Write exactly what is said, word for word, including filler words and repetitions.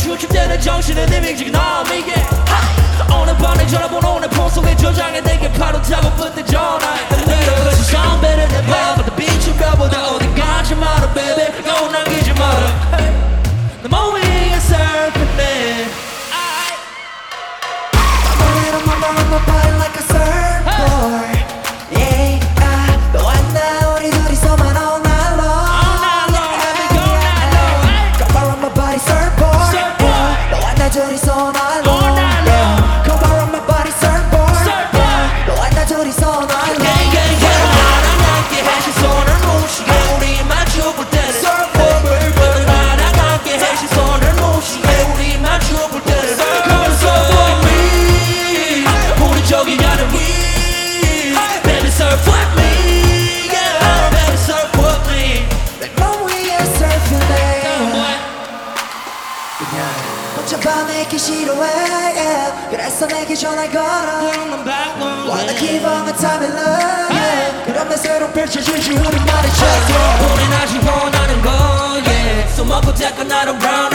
주춤되는 정신은 이미지가 너무 이게 오늘 밤에 전화번호 내 폰 속에 저장해 내게 파도 타고 붙는 전화해 그것이 sound better than bad But the beat you 별보다 어디 가지 마라 baby 너 남기지 마라 내 몸 위에 surfing I'm on my body like a surfboard Yeah, 아, 너와 나 우리 둘이서만 all night long All night long, let me go night long Come on my body surfboard Yeah, 너와 나 둘이서 all night long All night long Come on my body surfboard Surfboard Yeah, 너와 나 둘이서 all night long Yeah, yeah, yeah 나랑 함께 해시 손을 모시게 우리 마주 볼 때는 Surfboard baby 나랑 함께 해시 손을 모시게 우리 마주 볼 때는 Come surf with me 우리 저기 가는 위 Baby surf with me Yeah, baby surf with me 몸 위에 surfing Come 해 on 혼자 밤내기 싫어해 yeah. 그래서 내게 전화 걸어 Turn back Wanna give all my time and love yeah. 그럼 내 새로 펼쳐질지 우리만의 chapter 우린 아직 원하는 거 yeah. 술 먹고 잠깐 나를 run